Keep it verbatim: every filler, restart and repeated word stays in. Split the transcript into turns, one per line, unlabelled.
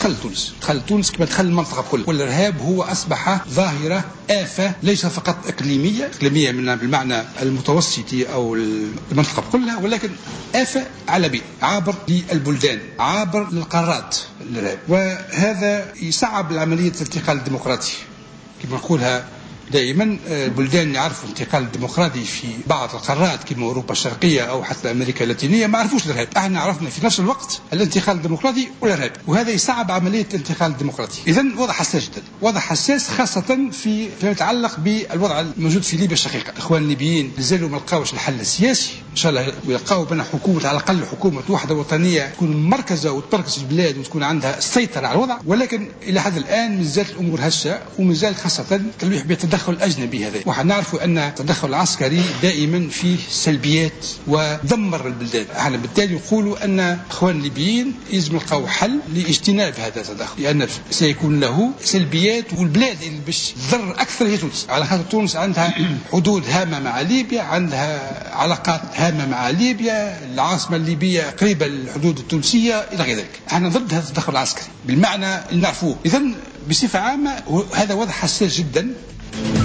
دخل تونس، دخل تونس كما دخل المنطقة كلها. والإرهاب هو أصبح ظاهرة آفة ليس فقط إقليمية، إقليمية من بالمعنى المتوسطي أو المنطقة كلها، ولكن آفة عالمية عابر للبلدان، عابر للقارات الإرهاب. وهذا يصعب العملية الانتقال الديمقراطي كما نقولها دائما. البلدان يعرفوا الانتقال الديمقراطي في بعض القارات كما أوروبا الشرقية أو حتى أمريكا اللاتينية ما عرفوش الإرهاب. احنا عرفنا في نفس الوقت الانتقال الديمقراطي والإرهاب، وهذا يصعب عملية الانتقال الديمقراطي. إذن وضع حساس جدا، وضع حساس خاصة في فيما يتعلق بالوضع الموجود في ليبيا الشقيقة. الإخوان الليبيين مازالوا ما لقاوش الحل السياسي، إن شاء الله ويلقاو بين حكومة على الأقل حكومة وحدة وطنية تكون مركزة وتركز البلاد وتكون عندها السيطرة على الوضع. ولكن إلى حد الآن مازالت الأمور هشة، ومازال خاصة تلويح بالتدخل الأجنبي هذا. ونعرف أن التدخل العسكري دائما فيه سلبيات ودمر البلدان. احنا بالتالي نقولوا أن الإخوان الليبيين يجب يلقاو حل لاجتناب هذا التدخل، لأن سيكون له سلبيات، والبلاد اللي باش تضر أكثر هي تونس، على خاطر تونس عندها حدود هامة مع ليبيا، عندها علاقات هامة مع ليبيا، العاصمة الليبية قريبة للحدود التونسية إلى غير ذلك. احنا ضد هذا التدخل العسكري بالمعنى اللي نعرفوه. إذن بصفة عامة هذا وضع حساس جدا.